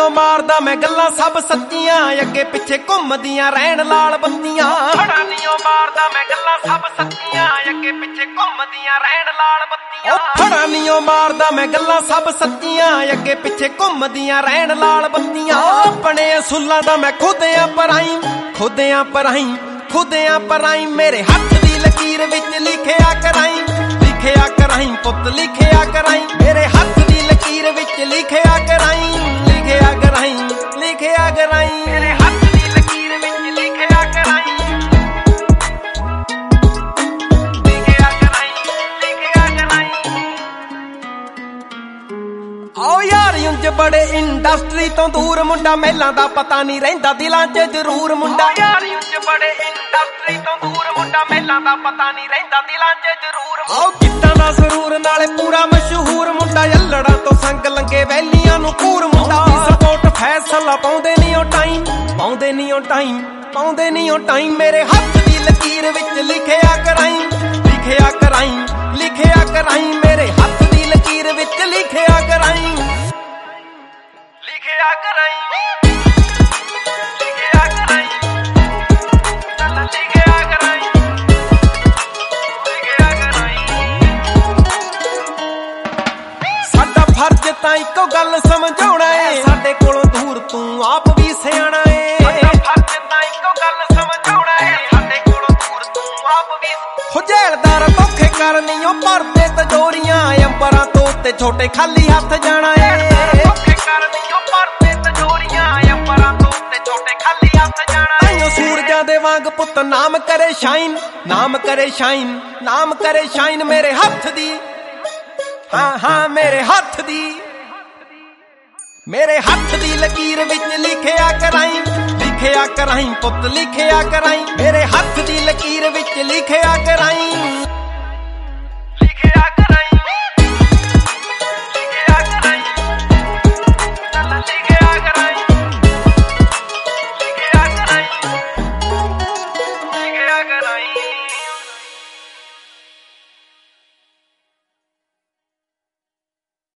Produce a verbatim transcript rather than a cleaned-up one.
ਨੀਓ ਮਾਰਦਾ ਮੈਂ ਗੱਲਾਂ ਸਭ ਸੱਚੀਆਂ, ਅੱਗੇ ਪਿੱਛੇ ਘੁੰਮਦੀਆਂ ਰਹਿਣ ਲਾਲ ਬੱਤੀਆਂ। ਫੜਾ ਨੀਓ ਮਾਰਦਾ ਮੈਂ ਗੱਲਾਂ ਸਭ ਸੱਚੀਆਂ, ਅੱਗੇ ਪਿੱਛੇ ਘੁੰਮਦੀਆਂ ਰਹਿਣ ਲਾਲ ਬੱਤੀਆਂ। ਫੜਾ ਨੀਓ ਮਾਰਦਾ ਮੈਂ ਗੱਲਾਂ ਸਭ ਸੱਚੀਆਂ, ਅੱਗੇ ਪਿੱਛੇ ਘੁੰਮਦੀਆਂ ਰਹਿਣ ਲਾਲ ਬੱਤੀਆਂ। ਆਪਣੇ ਅਸੂਲਾਂ ਦਾ ਮੈਂ ਖੁਦਿਆਂ ਪਰਾਈ, ਖੁਦਿਆਂ ਪਰਾਈ, ਖੁਦਿਆਂ ਪਰਾਈ। ਮੇਰੇ ਹੱਥ ਦੀ ਲਕੀਰ ਵਿੱਚ ਲਿਖਿਆ ਕਰਾਈ, ਲਿਖਿਆ ਕਰਾਈ ਪੁੱਤ ਲਿਖਿਆ ਕਰਾਈ। ਮੇਰੇ ਹੱਥ ਦੀ ਲਕੀਰ ਵਿੱਚ ਲਿਖਿਆ ਕਰਾਈ, ਲਿਖਿਆ ਕਰਾਈ, ਲਿਖਿਆ ਕਰਾਈ। ਮੇਰੇ ਹੱਥ ਦੀ ਲਕੀਰ ਵਿੱਚ ਲਿਖਿਆ ਕਰਾਈ, ਲਿਖਿਆ ਕਰਾਈ, ਲਿਖਿਆ ਕਰਾਈ। ਆਓ ਯਾਰ ਉਂਝ ਬੜੇ ਇੰਡਸਟਰੀ ਤੋਂ ਦੂਰ, ਮੁੰਡਾ ਮਹਿਲਾਂ ਦਾ ਪਤਾ ਨਹੀਂ ਰਹਿੰਦਾ ਦਿਲਾਂ 'ਚ ਜ਼ਰੂਰ। ਮੁੰਡਾ ਯਾਰ ਉਂਝ ਬੜੇ ਇੰਡਸਟਰੀ ਤੋਂ ਦੂਰ, ਮੁੰਡਾ ਮਹਿਲਾਂ ਦਾ ਪਤਾ ਨਹੀਂ ਰਹਿੰਦਾ ਦਿਲਾਂ 'ਚ ਜ਼ਰੂਰ। ਆਓ ਕਿੱਦਾਂ ਦਾ ਸਰੂਰ ਨਾਲੇ ਪੂਰਾ ਮਸ਼ਹੂਰ, ਮੁੰਡਾ ਯੱਲੜਾਂ ਤੋਂ ਸੰਗ ਲੰਗੇ ਵੈਲੀਆਂ ਨੂੰ ਕੂਰ। ਮੁੰਡਾ ਸਪੋਰਟ ਫੈਸਲਾ ਪਾਉਂਦੇ ਨਹੀਂ ਉਹ ਟਾਈਮ, ਪਾਉਂਦੇ ਨਹੀਂ ਉਹ ਟਾਈਮ, ਪਾਉਂਦੇ ਨਹੀਂ ਉਹ ਟਾਈਮ। ਮੇਰੇ ਹੱਥ ਦੀ ਲਕੀਰ ਵਿੱਚ ਲਿਖਿਆ ਕਰਾਈ, ਲਿਖਿਆ ਕਰਾਈ, ਲਿਖਿਆ ਕਰਾਈ। ਮੇਰੇ ਹੱਥ ਦੀ ਲਕੀਰ ਵਿੱਚ ਲਿਖਿਆ ਕਰਾਈ, ਲਿਖਿਆ ਕਰਾਈ, ਲਿਖਿਆ ਕਰਾਈ, ਲਿਖਿਆ ਕਰਾਈ, ਲਿਖਿਆ ਕਰਾਈ। ਸਾਡਾ ਫਰਜ਼ ਤਾਂ ਇੱਕੋ ਗੱਲ ਸਮਝਾਉਣਾ ਏ, ਸਾਡੇ ਕੋਲੋਂ ਦੂਰ ਤੂੰ ਆਪ ਵੀ ਸਿਆਣਾ ਏ। ਸਾਡਾ ਫਰਜ਼ ਤਾਂ ਇੱਕੋ ਗੱਲ ਸਮਝਾਉਣਾ ਏ, ਸਾਡੇ ਕੋਲੋਂ ਦੂਰ ਤੂੰ ਆਪ ਵੀ। ਹੋ ਜੈਲਦਾਰ ਧੋਖੇ ਕਰਨੀ ਉਹ ਭਰਦੇ ਤਜੋਰੀਆਂ, ਅੰਬਰਾਂ ਤੋਂ ਤੇ ਛੋਟੇ ਖਾਲੀ ਹੱਥ ਜਾਣਾ ਏ। ਧੋਖੇ ਕਰਨੀ ਉਹ ਭਰਦੇ ਤਜੋਰੀਆਂ, ਅੰਬਰਾਂ ਤੋਂ ਤੇ ਛੋਟੇ ਖਾਲੀ ਹੱਥ ਜਾਣਾ। ਤਾਈਓ ਸੂਰਜਾਂ ਦੇ ਵਾਂਗ ਪੁੱਤ ਨਾਮ ਕਰੇ ਸ਼ਾਈਨ, ਨਾਮ ਕਰੇ ਸ਼ਾਈਨ, ਨਾਮ ਕਰੇ ਸ਼ਾਈਨ। ਮੇਰੇ ਹੱਥ ਦੀ, ਹਾਂ ਹਾਂ ਮੇਰੇ ਹੱਥ ਦੀ, ਮੇਰੇ ਹੱਥ ਦੀ ਲਕੀਰ ਵਿੱਚ ਲਿਖਿਆ ਕਰਾਈ, ਲਿਖਿਆ ਕਰਾਈ ਪੁੱਤ ਲਿਖਿਆ ਕਰਾਈ। ਮੇਰੇ ਹੱਥ ਦੀ ਲਕੀਰ ਵਿੱਚ ਲਿਖਿਆ ਕਰਾਈ,